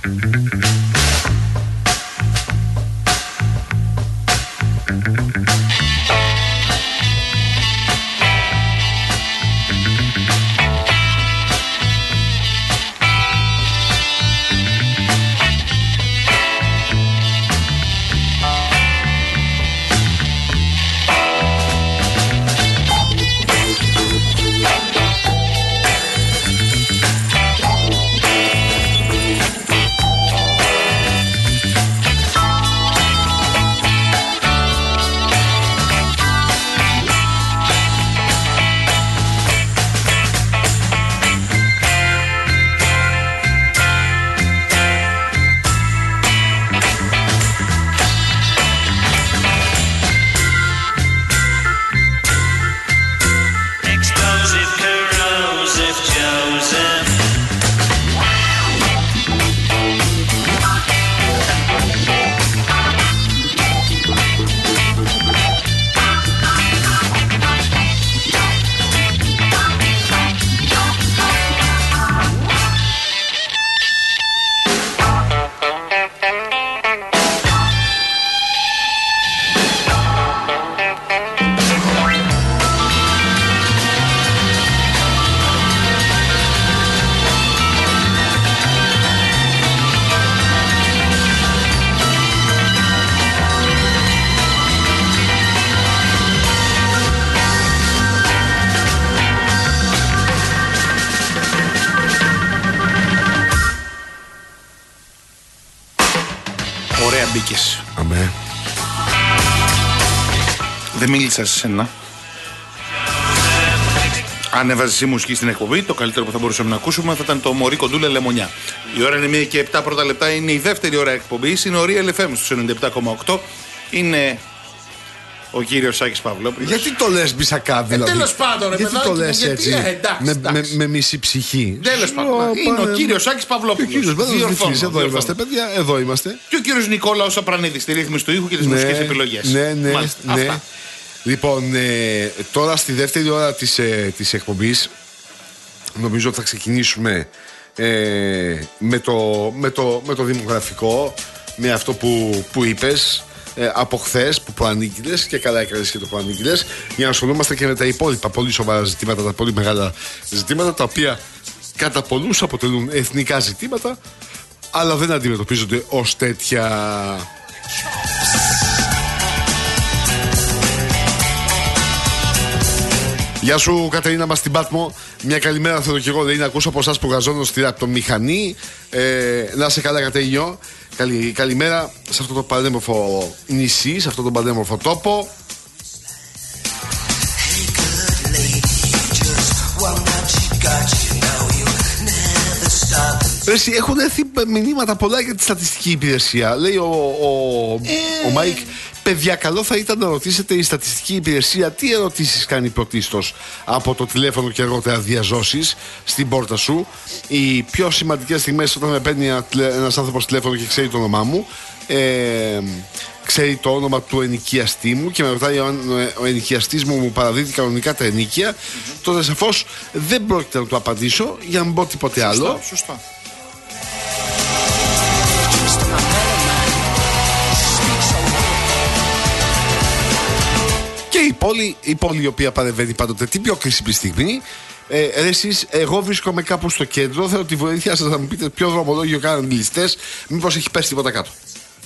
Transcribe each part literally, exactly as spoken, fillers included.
μπήκες. Αμέ. Δεν μίλησα σε σένα. Αν έβαζες η μουσική στην εκπομπή, το καλύτερο που θα μπορούσαμε να ακούσουμε θα ήταν το Μωρή Κοντούλα Λεμονιά. Η ώρα είναι μία και επτά πρώτα λεπτά, είναι η δεύτερη ώρα εκπομπής. Είναι ο Real εφ εμ στους ενενήντα επτά κόμμα οκτώ. Είναι ο κύριος Σάκης Παυλόπουλος. Γιατί το λες μπισακά, δηλαδή? Ε, τέλος πάντων, ρε, γιατί παιδάκι, το λες γιατί, έτσι, ε, εντάξει, με, εντάξει. με, με μισή ψυχή? Τέλος πάντων. Είναι ο κύριος Σάκης Παυλόπουλος. Ο κύριος Παυλόπουλος. Εδώ διορθώνω. είμαστε, παιδιά, εδώ είμαστε. Και ο κύριος Νικόλαος Απρανίδης στη ρύθμιση του ήχου και τις Ναι, μουσικές επιλογές. Ναι, ναι, Μάλιστα, ναι. αυτά. Λοιπόν, ε, τώρα στη δεύτερη ώρα της, ε, της εκπομπής νομίζω ότι θα ξεκινήσουμε ε, με, το, με, το, με το δημογραφικό, με αυτό που, που είπες ε, από χθες που προανήγγειλες, και καλά έκανες και το προανήγγειλες, για να ασχολούμαστε και με τα υπόλοιπα πολύ σοβαρά ζητήματα, τα πολύ μεγάλα ζητήματα, τα οποία κατά πολλούς αποτελούν εθνικά ζητήματα, αλλά δεν αντιμετωπίζονται ως τέτοια. Γεια σου Κατερίνα μας στην Πάτμο. Μια καλημέρα θέλω και εγώ, λέει, να ακούσω από εσάς που γαζώνω στη ραπτομηχανή. ε, Να σε καλά Κατερίνιο. Καλη, καλημέρα σε αυτό το πανέμορφο νησί, σε αυτό το πανέμορφο τόπο. Εσύ, έχουν έρθει μηνύματα πολλά για τη στατιστική υπηρεσία. Λέει ο, ο, ε... ο Μάικ, παιδιά, καλό θα ήταν να ρωτήσετε η στατιστική υπηρεσία τι ερωτήσεις κάνει πρωτίστως από το τηλέφωνο και αργότερα διαζώσεις στην πόρτα σου. Οι πιο σημαντικές στιγμές όταν με παίρνει ένας άνθρωπος τηλέφωνο και ξέρει το όνομά μου, ε, ξέρει το όνομα του ενοικιαστή μου και με ρωτάει αν ο ενοικιαστής μου μου παραδίδει κανονικά τα ενοίκια, mm-hmm. τότε σαφώς δεν πρόκειται να του απαντήσω για να μην πω τίποτε σωστά, άλλο. Σωστά. Και η πόλη, η πόλη η οποία παρεμβαίνει πάντοτε την πιο κρίσιμη στιγμή. Ε, εσείς, εγώ βρίσκομαι κάπου στο κέντρο. Θέλω τη βοήθεια σας να μου πείτε ποιο δρομολόγιο κάνουν οι ληστές. Μήπως έχει πέσει τίποτα κάτω.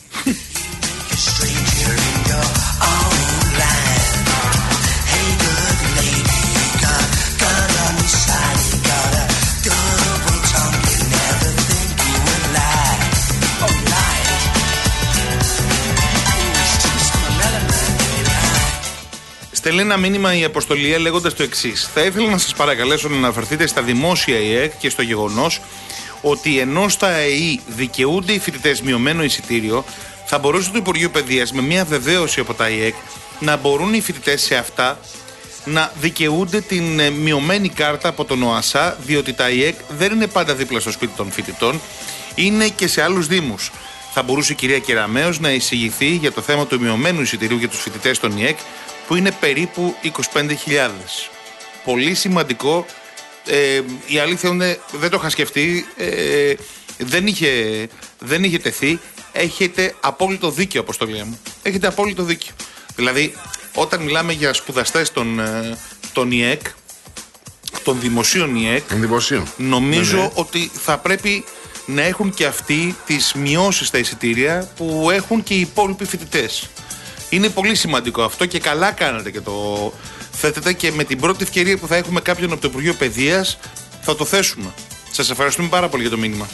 Στέλνει ένα μήνυμα η Αποστολία λέγοντας το εξής. Θα ήθελα να σας παρακαλέσω να αναφερθείτε στα δημόσια ΙΕΚ και στο γεγονός ότι ενώ στα ΕΗ δικαιούνται οι φοιτητές μειωμένο εισιτήριο, θα μπορούσε το Υπουργείο Παιδείας με μια βεβαίωση από τα ΙΕΚ να μπορούν οι φοιτητές σε αυτά να δικαιούνται την μειωμένη κάρτα από τον ΟΑΣΑ, διότι τα ΙΕΚ δεν είναι πάντα δίπλα στο σπίτι των φοιτητών, είναι και σε άλλους δήμους. Θα μπορούσε η κυρία Κεραμέως να εισηγηθεί για το θέμα του μειωμένου εισιτηρίου για τους φοιτητές των ΙΕΚ, που είναι περίπου είκοσι πέντε χιλιάδες. Πολύ σημαντικό Ε, η αλήθεια είναι, δεν το είχα σκεφτεί, ε, δεν, είχε, δεν είχε τεθεί. Έχετε απόλυτο δίκιο, Αποστολή μου. Έχετε απόλυτο δίκιο. Δηλαδή, όταν μιλάμε για σπουδαστές των, των ι εκ, των δημοσίων ι εκ, δημοσίων. νομίζω ναι, ναι. ότι θα πρέπει να έχουν και αυτοί τις μειώσεις στα εισιτήρια που έχουν και οι υπόλοιποι φοιτητές. Είναι πολύ σημαντικό αυτό και καλά κάνετε και το θέτετε, και με την πρώτη ευκαιρία που θα έχουμε κάποιον από το Υπουργείο Παιδείας θα το θέσουμε. Σας ευχαριστούμε πάρα πολύ για το μήνυμα.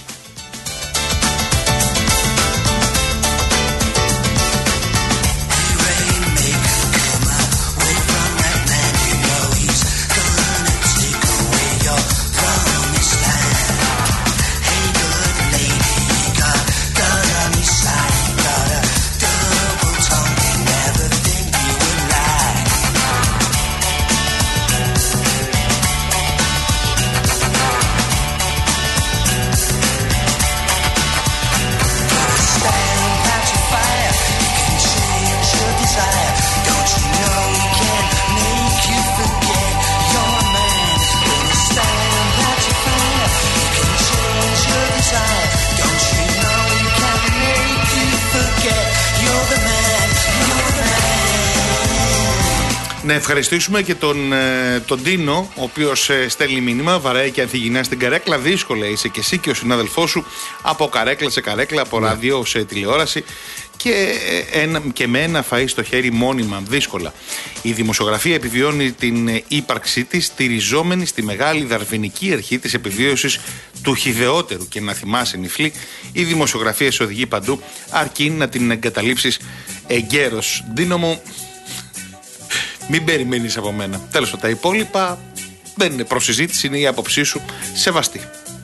Να ευχαριστήσουμε και τον, τον Τίνο, ο οποίος στέλνει μήνυμα, βαράει και ανθυγεινά στην καρέκλα. Δύσκολα είσαι και εσύ και ο συνάδελφός σου, από καρέκλα σε καρέκλα, από ναι. ράδιο σε τηλεόραση και, ένα, και με ένα φαΐ στο χέρι μόνιμα, δύσκολα. Η δημοσιογραφία επιβιώνει την ύπαρξή της στηριζόμενη στη μεγάλη δαρβινική αρχή της επιβίωσης του χυδαιότερου. Και να θυμάσαι, Νιφλή, η δημοσιογραφία σε οδηγεί παντού, αρκεί να την εγκαταλείψεις εγκαίρως. Δίνω μου, μην περιμένεις από μένα. Τέλος πάντων, τα υπόλοιπα δεν είναι προσυζήτηση, είναι η άποψή σου. Σεβαστή.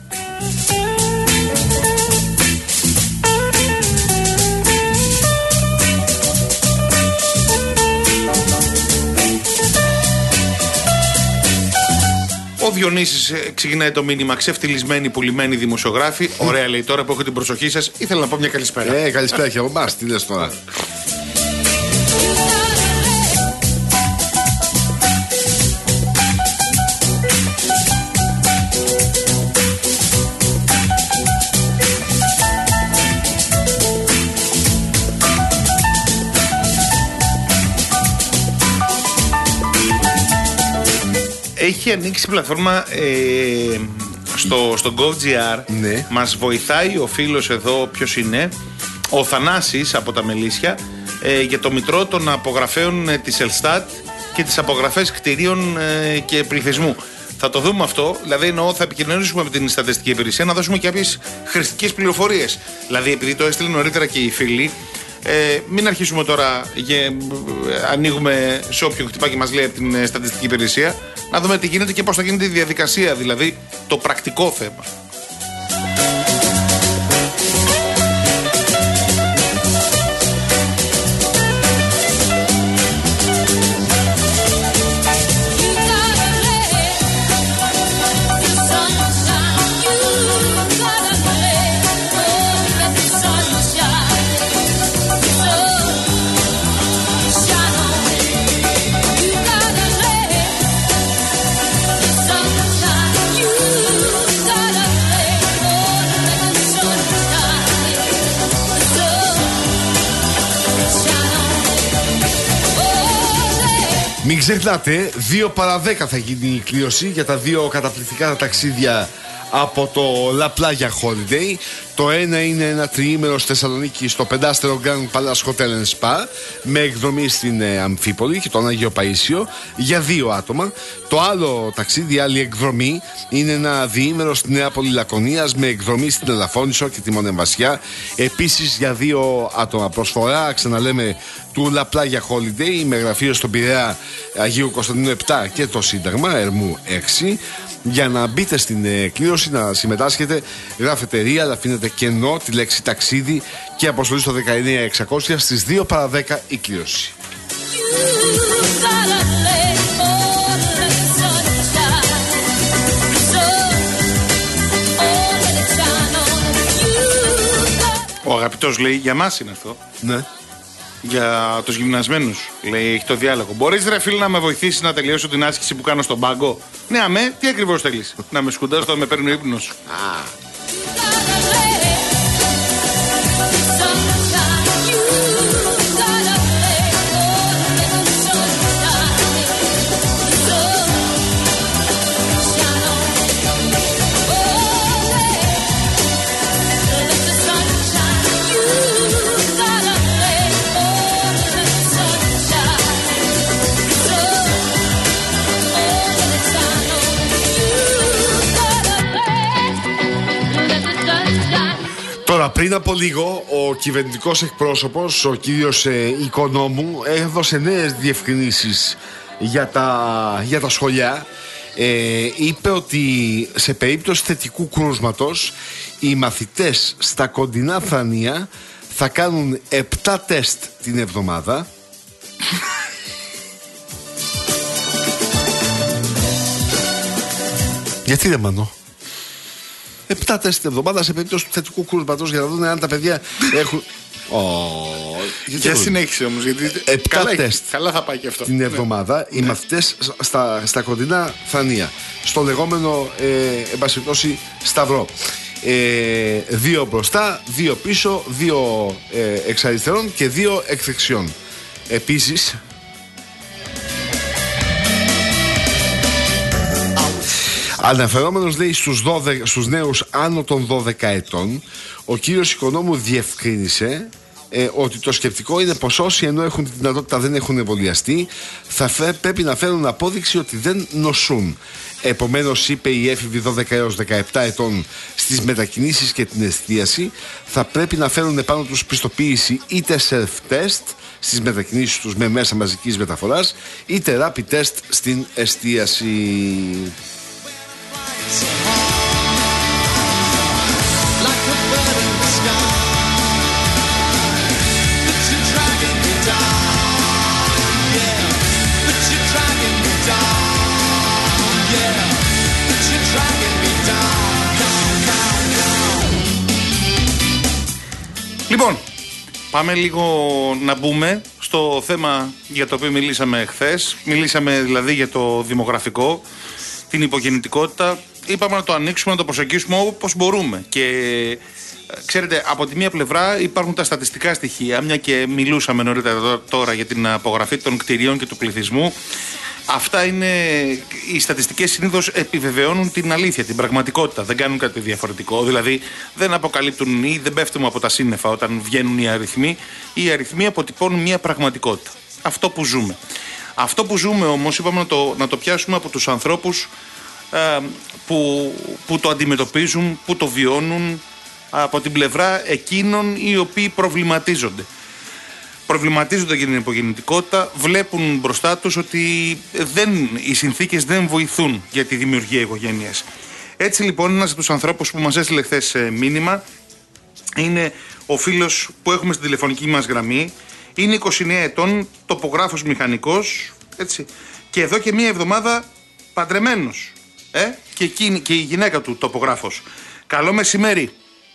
Ο Διονύσης ξεκινάει το μήνυμα. Ξεφτυλισμένοι, πουλημένοι δημοσιογράφοι. Ωραία, λέει, τώρα που έχω την προσοχή σας, ήθελα να πω μια καλησπέρα. Ε, καλησπέρα και από εμάς. Τι λες τώρα. Έχει ανοίξει πλατφόρμα ε, στο, στο GovGR. Ναι. Μας βοηθάει ο φίλος εδώ, ποιος είναι, ο Θανάσης από τα Μελίσια, ε, για το μητρό των απογραφέων ε, της Ελστάτ και τις απογραφές κτηρίων ε, και πληθυσμού. Θα το δούμε αυτό, δηλαδή εννοώ θα επικοινωνήσουμε με την Στατιστική Υπηρεσία να δώσουμε κάποιες χρηστικές πληροφορίες. Δηλαδή, επειδή το έστειλε νωρίτερα και οι φίλοι, Ε, μην αρχίσουμε τώρα και ε, ανοίγουμε σε όποιον χτυπά και μας λέει από την ε, Στατιστική Υπηρεσία, να δούμε τι γίνεται και πώς θα γίνεται η διαδικασία, δηλαδή το πρακτικό θέμα. Μην ξεχνάτε, δύο παρά δέκα θα γίνει η κλήρωση για τα δύο καταπληκτικά ταξίδια από το La Playa Holiday. Το ένα είναι ένα τριήμερο στη Θεσσαλονίκη στο πεντάστερο Grand Palace Hotel and Spa με εκδρομή στην ε, Αμφίπολη και τον Άγιο Παΐσιο για δύο άτομα. Το άλλο ταξίδι, άλλη εκδρομή, είναι ένα διήμερο στη Νέα Λακωνίας με εκδρομή στην Ελαφώνησο και τη Μονεμβασιά, επίσης για δύο άτομα. Προσφορά, ξαναλέμε, του La Playa Holiday με γραφείο στον Πειραιά Αγίου Κωνσταντίνου επτά και το Σύνταγμα Ερμού έξι. Για να μπείτε στην ε, κλήρωση, να συμμετάσχετε, γράφετε real, αφήνετε κενό τη λέξη ταξίδι και αποστολή στο δεκαεννιά εξακόσια. Στις δύο παρά δέκα η κλήρωση. Ο αγαπητός λέει, για μας είναι αυτό. Ναι. Για τους γυμνασμένους, λέει, έχει το διάλογο. Μπορείς ρε φίλε να με βοηθήσεις να τελειώσω την άσκηση που κάνω στον πάγκο? Ναι, αμέ, τι ακριβώς θέλεις? Να με σκουντάς όταν με παίρνει ο ύπνος? Τώρα, πριν από λίγο, ο κυβερνητικός εκπρόσωπος, ο κύριος ε, Οικονόμου, έδωσε νέες διευκρινήσεις για τα, για τα σχολιά. Ε, είπε ότι σε περίπτωση θετικού κρούσματος, οι μαθητές στα κοντινά Θρανία θα κάνουν επτά τεστ την εβδομάδα. Γιατί δεν μανώ? Επτά τεστ την εβδομάδα σε περίπτωση του θετικού κρούσματος, για να δουν αν τα παιδιά έχουν. Oh, για συνέχισε όμως, γιατί επτά καλά, τεστ καλά θα πάει και αυτό την εβδομάδα, ναι. Οι ναι. μαθητές στα, στα κοντινά Θρανία, στο λεγόμενο ε, εν πάση περιπτώσει σταυρό. Ε, δύο μπροστά, δύο πίσω, δύο ε, εξ αριστερών και δύο εκ δεξιών. Επίσης, αναφερόμενος, λέει, στους, δώδεκα, στους νέους άνω των δώδεκα ετών, ο κύριος Οικονόμου διευκρίνησε ε, ότι το σκεπτικό είναι πως όσοι ενώ έχουν τη δυνατότητα δεν έχουν εμβολιαστεί, θα φε, πρέπει να φέρουν απόδειξη ότι δεν νοσούν. Επομένως, είπε, οι έφηβοι δώδεκα έως δεκαεπτά ετών στις μετακινήσεις και την εστίαση θα πρέπει να φέρουν επάνω τους πιστοποίηση είτε self-test στις μετακινήσεις τους με μέσα μαζικής μεταφοράς, είτε rapid test στην εστίαση. Λοιπόν, πάμε λίγο να μπούμε στο θέμα για το οποίο μιλήσαμε χθες. Μιλήσαμε δηλαδή για το δημογραφικό, την υπογεννητικότητα. Είπαμε να το ανοίξουμε, να το προσεγγίσουμε όπως μπορούμε. Και ξέρετε, από τη μία πλευρά υπάρχουν τα στατιστικά στοιχεία, μια και μιλούσαμε νωρίτερα τώρα για την απογραφή των κτηρίων και του πληθυσμού. Αυτά είναι, οι στατιστικές συνήθως επιβεβαιώνουν την αλήθεια, την πραγματικότητα. Δεν κάνουν κάτι διαφορετικό. Δηλαδή δεν αποκαλύπτουν ή δεν πέφτουν από τα σύννεφα όταν βγαίνουν οι αριθμοί. Οι αριθμοί αποτυπώνουν μια πραγματικότητα. Αυτό που ζούμε. Αυτό που ζούμε όμως, είπαμε να το, να το πιάσουμε από τους ανθρώπους ε, που, που το αντιμετωπίζουν, που το βιώνουν, από την πλευρά εκείνων οι οποίοι προβληματίζονται. Προβληματίζονται για την υπογεννητικότητα, βλέπουν μπροστά τους ότι δεν, οι συνθήκες δεν βοηθούν για τη δημιουργία οικογένειας. Έτσι λοιπόν, ένας από τους ανθρώπους που μας έστειλε χθες μήνυμα είναι ο φίλος που έχουμε στην τηλεφωνική μας γραμμή. Είναι είκοσι εννέα ετών, τοπογράφος μηχανικός, έτσι, και εδώ και μία εβδομάδα παντρεμένος. Ε? Και, εκείνη, και η γυναίκα του τοπογράφος. Καλό μεσημέρι.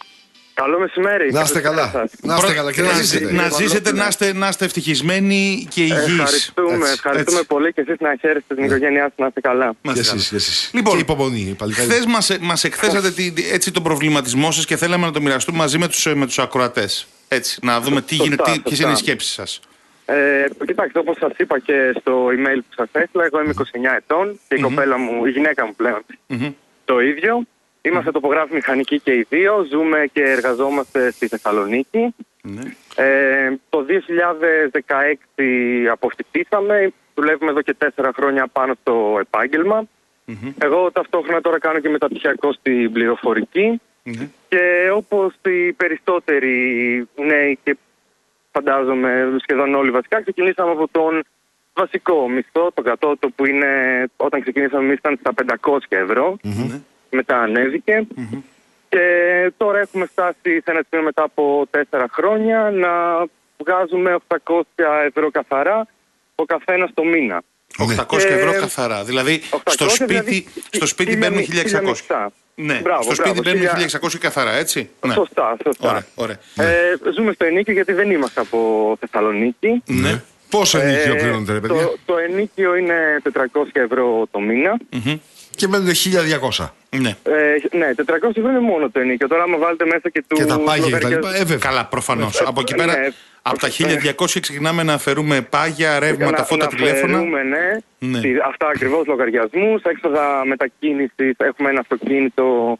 Καλό μεσημέρι. Να είστε καλά. Να είστε καλά και να ζήσετε. Να ζήσετε, να είστε, να είστε ευτυχισμένοι και υγιείς. Ευχαριστούμε, έτσι, ευχαριστούμε έτσι. πολύ και εσείς να χαίρεστε την οικογένειά σας, να είστε καλά. Και εσείς, και εσείς. Λοιπόν, και υπομονή. χθες μας, μας εκθέσατε τη, έτσι τον προβληματισμό σας και θέλαμε να το μοιραστούμε μαζί με τους, με τους ακροατές. Έτσι, να δούμε τι γίνεται, τι, ποιες είναι οι σκέψεις σας. Ε, κοιτάξτε, όπως σας είπα και στο email που σας έστειλα, εγώ είμαι είκοσι εννέα ετών και η mm-hmm. κοπέλα μου, η γυναίκα μου πλέον, mm-hmm. το ίδιο. Είμαστε τοπογράφοι μηχανικοί και οι δύο, ζούμε και εργαζόμαστε στη Θεσσαλονίκη. Mm-hmm. Ε, το δύο χιλιάδες δεκαέξι αποφυτίσαμε, δουλεύουμε εδώ και τέσσερα χρόνια πάνω στο επάγγελμα. Mm-hmm. Εγώ ταυτόχρονα τώρα κάνω και μεταπτυχιακό στην πληροφορική mm-hmm. και όπως οι περισσότεροι νέοι και φαντάζομαι σχεδόν όλοι βασικά, ξεκινήσαμε από τον βασικό μισθό, τον κατώτατο που είναι, όταν ξεκινήσαμε εμείς ήταν στα πεντακόσια ευρώ. Mm-hmm. Μετά ανέβηκε mm-hmm. και τώρα έχουμε φτάσει σε ένα σημείο μετά από τέσσερα χρόνια να βγάζουμε οκτακόσια ευρώ καθαρά ο καθένας το μήνα. οκτακόσια ευρώ καθαρά, δηλαδή στο σπίτι, δηλαδή, στο σπίτι μπαίνουν χίλια εξακόσια. Ναι, Μπράβο, στο σπίτι μπράβο, μπαίνουν χίλια- χίλια εξακόσια καθαρά, έτσι. Ναι. Σωστά, σωστά. Ωραία, ωραία. Ε, ζούμε στο ενίκιο γιατί δεν είμαστε από Θεσσαλονίκη. Ναι. Πόσο ενίκιο Ε, πληρώνετε, ρε παιδιά? το, το ενίκιο είναι τετρακόσια ευρώ το μήνα. Και μένετε χίλια διακόσια. Ναι. Ε, ναι, τετρακόσια ευρώ είναι μόνο το ενίκιο. Τώρα, άμα βάλετε μέσα και του. Και τα πάγια και τα λογαριασμού- λοιπά. Ε, βέβαια. Καλά, προφανώς. Από εκεί πέρα, ναι. από τα χίλια διακόσια ξεκινάμε να αφαιρούμε πάγια, ρεύματα, να, φώτα, να τηλέφωνα. φέρουμε, ναι, Ναι. τι- αυτά ακριβώς λογαριασμούς, έξοδα μετακίνησης, έχουμε ένα αυτοκίνητο.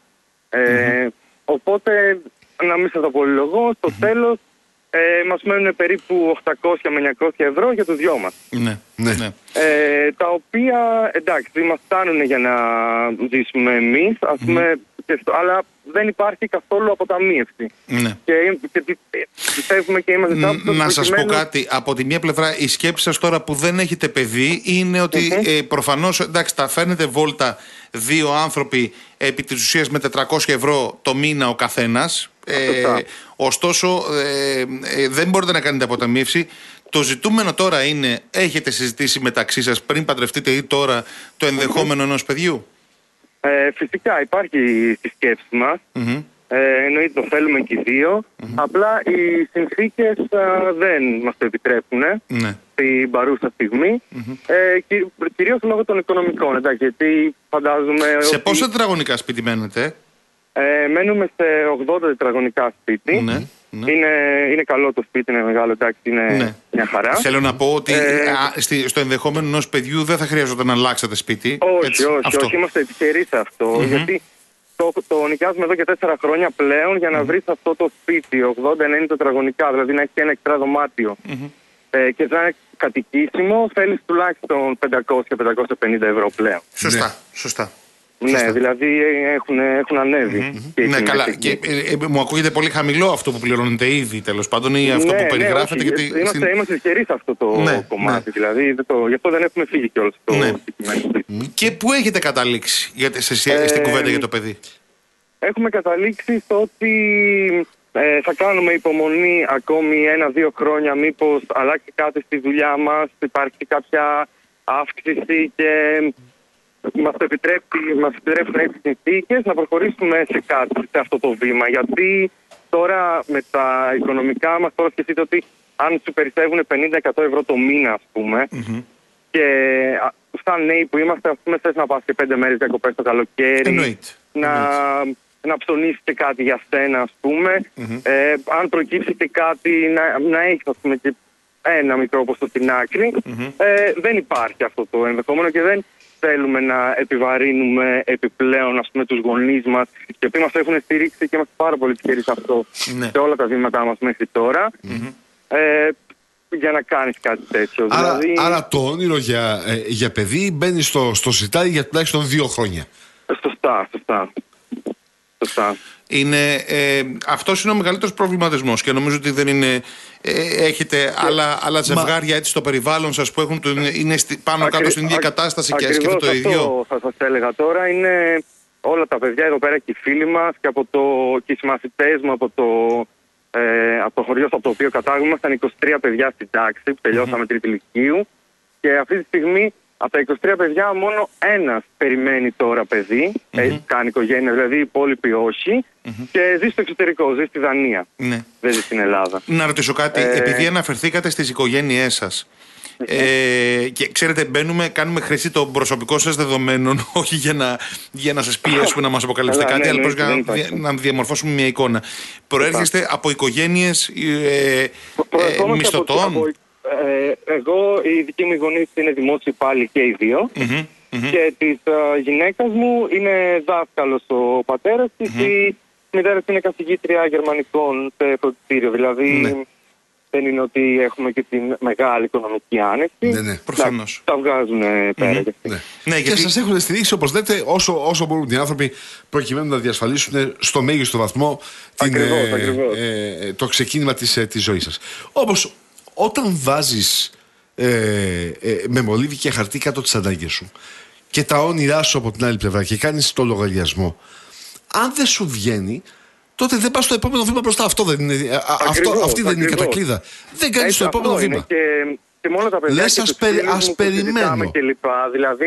Ε, Οπότε, να μην σας το πολυλογώ, στο τέλος ε, μας μένουν περίπου οκτακόσια με εννιακόσια ευρώ για τους δυο μας. Ναι. Ναι. Ναι. Ε, τα οποία, εντάξει, μας φτάνουν για να ζήσουμε εμείς, ας πούμε, και στο- αλλά δεν υπάρχει καθόλου αποταμίευση. Ναι. Και, και πι- πιστεύουμε και είμαστε Ν- σάπτος Να σας πω προκειμένου- κάτι. Από τη μία πλευρά, η σκέψη σας τώρα που δεν έχετε παιδί είναι ότι ε, προφανώς, εντάξει, τα φέρνετε βόλτα δύο άνθρωποι επί της ουσίας με τετρακόσια ευρώ το μήνα ο καθένας. Ε, Σωστά. ωστόσο, ε, ε, δεν μπορείτε να κάνετε αποταμίευση. Το ζητούμενο τώρα είναι, έχετε συζητήσει μεταξύ σας πριν παντρευτείτε ή τώρα το ενδεχόμενο ενός παιδιού? Ε, φυσικά υπάρχει στη σκέψη μας. Μμμ. Ε, εννοείται το θέλουμε και οι δύο. Απλά οι συνθήκες α, δεν μας το επιτρέπουν Ναι. στην παρούσα στιγμή. Ε, κυ, κυρίως λόγω των οικονομικών. Εντάξει, γιατί φαντάζομαι Σε ότι πόσα τετραγωνικά σπίτι μένετε? ε, μένουμε σε ογδόντα τετραγωνικά σπίτι. Ναι, ναι. Είναι, είναι καλό το σπίτι, είναι μεγάλο, εντάξει, είναι Ναι. μια χαρά. Θέλω να πω ότι Ε, α, στη- στο ενδεχόμενο ενός παιδιού δεν θα χρειαζόταν να αλλάξετε σπίτι. Όχι, έτσι, όχι, αυτό. όχι. Είμαστε τυχεροί σε αυτό. Γιατί το, το νοικιάζουμε εδώ και τέσσερα χρόνια πλέον για να βρεις αυτό το σπίτι, ογδόντα ενενήντα τετραγωνικά, δηλαδή να έχει και ένα εξτρά δωμάτιο. Ε, και να είναι κατοικήσιμο, θέλεις τουλάχιστον πεντακόσια με πεντακόσια πενήντα ευρώ πλέον. Σωστά, σωστά. Ναι, δηλαδή ε, έχουν, έχουν ανέβει. Και οι Ναι, τιμές καλά. εκεί. Και, ε, ε, μου ακούγεται πολύ χαμηλό αυτό που πληρώνετε ήδη, τέλος πάντων, ή αυτό Ναι, που ναι, περιγράφετε. όχι, γιατί είμαστε, στην- είμαστε τυχεροί σε αυτό το Ναι, κομμάτι. ναι. Δηλαδή, δεν το, γι' αυτό δεν έχουμε φύγει κιόλας στο Ναι. συγκεκριμένο σπίτι. Και πού έχετε καταλήξει για, σε, σε- στην Ε, κουβέντα για το παιδί? Έχουμε καταλήξει στο ότι ε, θα κάνουμε υπομονή ακόμη ένα-δύο χρόνια, μήπως αλλάξει κάτι στη δουλειά μας, υπάρχει κάποια αύξηση και μας το επιτρέπει, μας επιτρέπουν έτσι συνθήκες να προχωρήσουμε σε κάτι, σε αυτό το βήμα. Γιατί τώρα με τα οικονομικά μας, τώρα σκεφτείτε ότι αν σου περισσεύουν πενήντα με εκατό ευρώ το μήνα, ας πούμε, και α, σαν νέοι που είμαστε, ας πούμε, θες να πας και πέντε μέρες διακοπές το καλοκαίρι, Εννοείται. να, να ψωνίσεις και κάτι για σένα, ας πούμε. Ε, αν προκύψει και κάτι, να, να έχεις, ας πούμε, και ένα μικρό ποσό στην άκρη. Ε, δεν υπάρχει αυτό το ενδεχόμενο και δεν θέλουμε να επιβαρύνουμε επιπλέον, ας πούμε, τους γονείς μας, οι οποίοι μας έχουν στηρίξει και είμαστε πάρα πολύ τυχεροί σε αυτό, Ναι. σε όλα τα βήματά μας μέχρι τώρα. Ε, για να κάνεις κάτι τέτοιο. Άρα, δηλαδή, άρα το όνειρο για, ε, για παιδί μπαίνει στο, στο σιτάρι για τουλάχιστον δύο χρόνια. Σωστά, σωστά. Σωστά. Είναι, ε, αυτός είναι ο μεγαλύτερος προβληματισμός και νομίζω ότι δεν είναι. Ε, έχετε άλλα, άλλα ζευγάρια έτσι στο περιβάλλον σας που έχουν, το- είναι στη- πάνω κάτω Ακρι- στην ίδια ακ- κατάσταση και ακριβώς σκέφτεται το ίδιο. Αυτό θα σας έλεγα τώρα. Είναι όλα τα παιδιά εδώ πέρα και οι φίλοι μας και, από το, και οι συμμαθητές μου από το, ε, από το χωριό από το οποίο κατάγουμε. Ήμασταν είκοσι τρία παιδιά στην τάξη που τελειώσαμε τρίτη λυκείου. Και αυτή τη στιγμή από τα είκοσι τρία παιδιά μόνο ένας περιμένει τώρα παιδί. Ε, κάνει οικογένεια, δηλαδή οι υπόλοιποι όχι. Και ζει στο εξωτερικό, ζει στη Δανία. Ναι. Δεν ζει στην Ελλάδα. Να ρωτήσω κάτι, Ε, επειδή αναφερθήκατε στις οικογένειές σας. Ε, και ξέρετε, μπαίνουμε, κάνουμε χρήση των προσωπικών σας δεδομένων, όχι για να, για να σας πιέσουμε να μας αποκαλύψετε Καλά, κάτι, ναι, αλλά ναι, απλώς για δεν να, υπάρχει. δια- να διαμορφώσουμε μια εικόνα. Προέρχεστε από οικογένειες ε, ε, Προερχόμαστε από- μισθωτών. από- ε, εγώ, οι δικοί μου γονείς είναι δημόσιοι υπάλληλοι και οι δύο. Μμμ, μμμ. Και της ε, γυναίκας μου είναι δάσκαλος ο πατέρας της. Η μητέρα της είναι καθηγήτρια γερμανικών σε φροντιστήριο. Δηλαδή Ναι. δεν είναι ότι έχουμε και την μεγάλη οικονομική άνεση. Ναι, ναι. Προφανώς. Τα βγάζουν ε, πέρα. και αυτοί. Ναι. Ναι, Και γιατί- σας έχουν στηρίξει, όπως λέτε, όσο, όσο μπορούν οι άνθρωποι προκειμένου να διασφαλίσουν στο μέγιστο βαθμό την, Ακριβώς, ε, ακριβώς. ε, το ξεκίνημα της, ε, της ζωής σας. Όπως όταν βάζεις ε, ε, με μολύβι και χαρτί κάτω τις ανάγκες σου και τα όνειρά σου από την άλλη πλευρά και κάνεις το λογαριασμό, αν δεν σου βγαίνει, τότε δεν πας στο επόμενο βήμα μπροστά. Αυτό δεν είναι, α, αυτό, Ακριβώς, αυτή δεν είναι η ακριβώς. κατακλείδα. Δεν κάνεις Έτσι, το επόμενο αυτό βήμα. είναι. Και, και μόνο τα παιδιά Λες, και ας τους περι- φίλους ας μου που περιμένω. συζητάμε και λοιπά. Δηλαδή,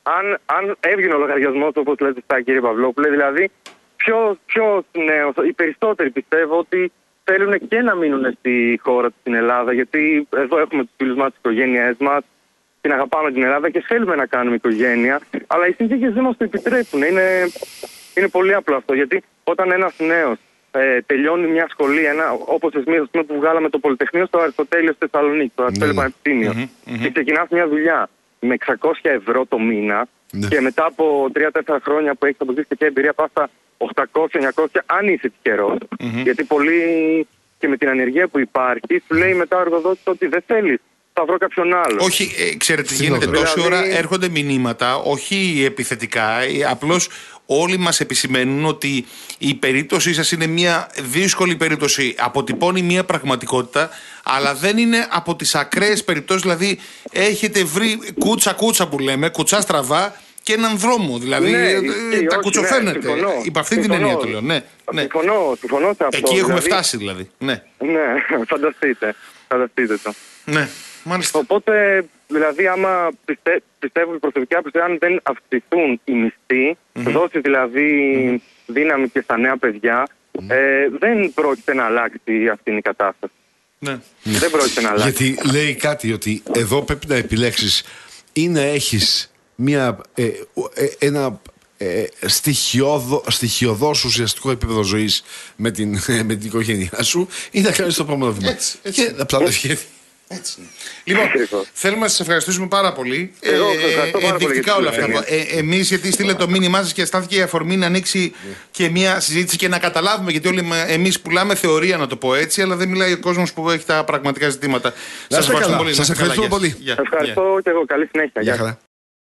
αν, αν έβγαινε ο λογαριασμός, όπως λέτε στα κύριε Παυλόπουλε, δηλαδή ποιος, ποιος νέος, οι περισσότεροι πιστεύω ότι θέλουν και να μείνουν στη χώρα τους, στην Ελλάδα, γιατί εδώ έχουμε τους φίλους μας, τις οικογένειές μας, την αγαπάμε την Ελλάδα και θέλουμε να κάνουμε οικογένεια, αλλά οι συνθήκες δεν μας το επιτρέπουν. Είναι, είναι πολύ απλό αυτό, γιατί όταν ένας νέος ε, τελειώνει μια σχολή, ένα, όπως εμείς που βγάλαμε το Πολυτεχνείο στο Αριστοτέλειο στη Θεσσαλονίκη, το Αριστοτέλειο Πανεπιστήμιο, mm-hmm, mm-hmm. και ξεκινάς μια δουλειά με εξακόσια ευρώ το μήνα, mm-hmm. και μετά από τρία τέσσερα χρόνια που έχεις αποκτήσει και εμπειρία πας στα οκτακόσια εννιακόσια, αν είσαι τυχερός, mm-hmm. γιατί πολύ και με την ανεργία που υπάρχει, σου λέει μετά ο εργοδότης ότι δεν θέλεις. Θα βρω κάποιον άλλο. Όχι, ε, ξέρετε τι γίνεται. Δηλαδή... Τόση ώρα έρχονται μηνύματα, όχι επιθετικά, απλώς όλοι μας επισημαίνουν ότι η περίπτωσή σας είναι μια δύσκολη περίπτωση. Αποτυπώνει μια πραγματικότητα, αλλά δεν είναι από τις ακραίες περιπτώσεις. Δηλαδή, έχετε βρει κούτσα-κούτσα που λέμε, κουτσά στραβά και έναν δρόμο. Δηλαδή, ναι, ε, τα κουτσοφαίνεται. Ναι, υπ' αυτή την έννοια το λέω. Ναι, ναι. Συμφωνώ, συμφωνώ σε αυτό. Εκεί έχουμε δηλαδή... φτάσει δηλαδή. Ναι, ναι, φανταστείτε. Φανταστείτε το. Ναι. Μάλιστα. Οπότε, δηλαδή, άμα πιστε, πιστεύω προσωπικά, πιστεύω αν δεν αυξηθούν οι μισθοί, mm-hmm. δώσει δηλαδή mm-hmm. δύναμη και στα νέα παιδιά, mm-hmm. ε, δεν πρόκειται να αλλάξει αυτή η κατάσταση. Ναι. Δεν πρόκειται να αλλάξει. Γιατί λέει κάτι ότι εδώ πρέπει να επιλέξεις ή να έχεις μια, ε, ε, ένα ε, στοιχειώδο, στοιχειωδώς ουσιαστικό επίπεδο ζωής με την, με την οικογένειά σου, ή να κάνεις το επόμενο βήμα. Έτσι, έτσι. Και απλά το ευχαριστώ. Έτσι. Λοιπόν, θέλουμε να σας ευχαριστήσουμε πάρα πολύ. Εγώ ευχαριστώ πάρα πολύ. Ενδεικτικά όλα αυτά. Ε, εμείς, γιατί στείλε το μήνυμά σας και στάθηκε η αφορμή να ανοίξει και μια συζήτηση και να καταλάβουμε, γιατί όλοι εμείς πουλάμε θεωρία, να το πω έτσι, αλλά δεν μιλάει ο κόσμος που έχει τα πραγματικά ζητήματα. Σας ευχαριστούμε πολύ. Σας ευχαριστούμε πολύ. Ευχαριστώ και εγώ. Καλή συνέχεια. Γεια χαρά.